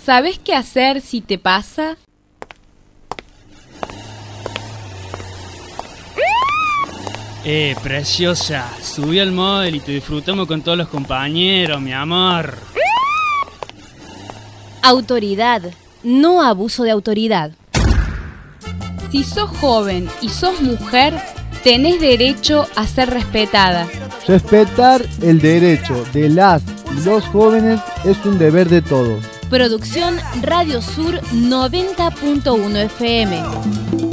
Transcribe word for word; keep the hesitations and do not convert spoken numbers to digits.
¿Sabés qué hacer si te pasa? Eh, preciosa, subí al móvil y te disfrutamos con todos los compañeros, mi amor. Autoridad, no abuso de autoridad. Si sos joven y sos mujer, tenés derecho a ser respetada. Respetar el derecho de las y los jóvenes es un deber de todos. Producción Radio Sur noventa punto uno F M.